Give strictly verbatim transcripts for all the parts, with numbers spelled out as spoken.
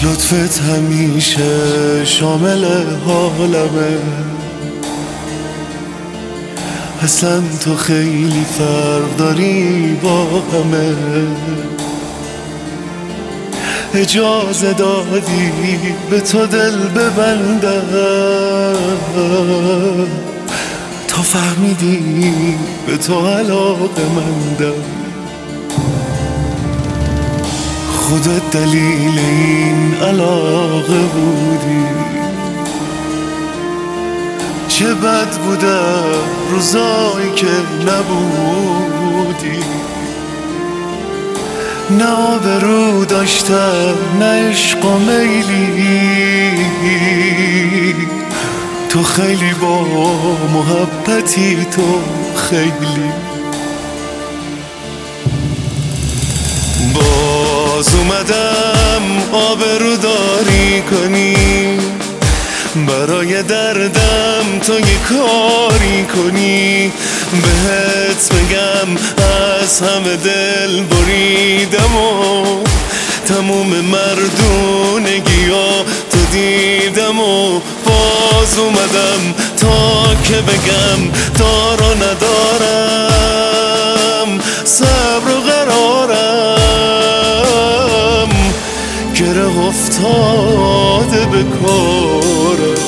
لطفت همیشه شامل حالمه، اصلا تو خیلی فرق داری با همه. اجازه دادی به تو دل ببندم، تا فهمیدی به تو علاقه مندم. خودت دلیل این علاقه بودی، چه بد بودم روزایی که نبودی. نه آبرو داشتم نه عشق و میلی، تو خیلی با محبتی، تو خیلی. باز اومدم آبرو داری کنی، برای دردم تو یه کاری کنی. بهت بگم از همه دل بریدم و تموم مردونگیا تو دیدم و باز اومدم تا که بگم دارو ندارم، صبر و قرارم گره افتاده به کارم.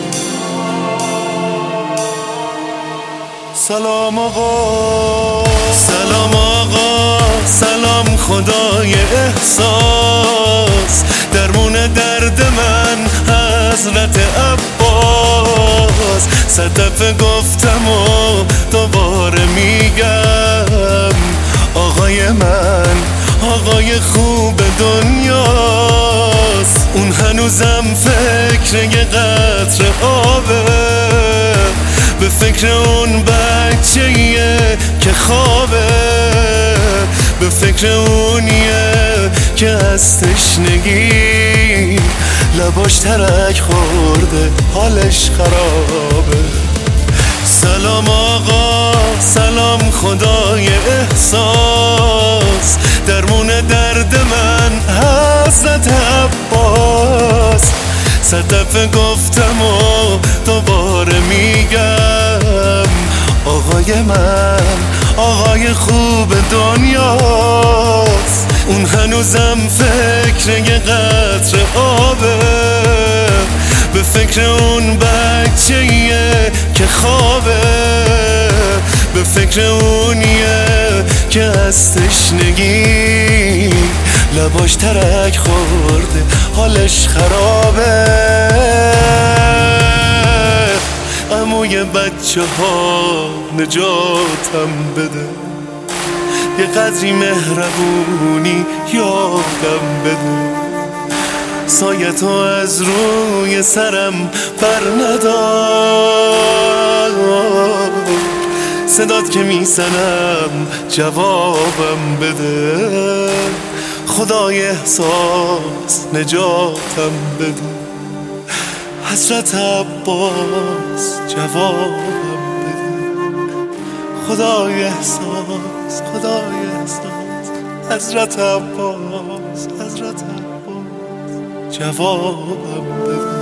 سلام آقا، سلام آقا، سلام خدای احساس، درمون درد من حضرت عباس. صد دفعه گفتم و دوباره میگم، آقای من آقای خوب دنیاست. اون هنوزم فکر یه قطره آبه، به فکر اون بچه‌ایه که خوابه، به فکر اونیه که از تشنگی لباش ترک خورده حالش خرابه. سلام آقا، سلام خدای احساس، درمون درد من حضرت عباس. صد دفعه گفتم و دوباره میگم، آقای من آقای خوب دنیاست. اون هنوزم فکر یه قطره آبه، به فکر اون بچه‌ایه که خوابه، به فکر اونیه که از تشنگی لباش ترک خورده حالش خرابه. عموی بچه ها نجاتم بده، یه قدری مهربونی یادم بده. سایه تو از روی سرم بر ندار، صدات که میزنم جوابم بده. خدای احساس نجاتم بده، حضرت عباس جوابم بده. خدای احساس، خدای احساس، حضرت عباس، حضرت عباس جوابم بده.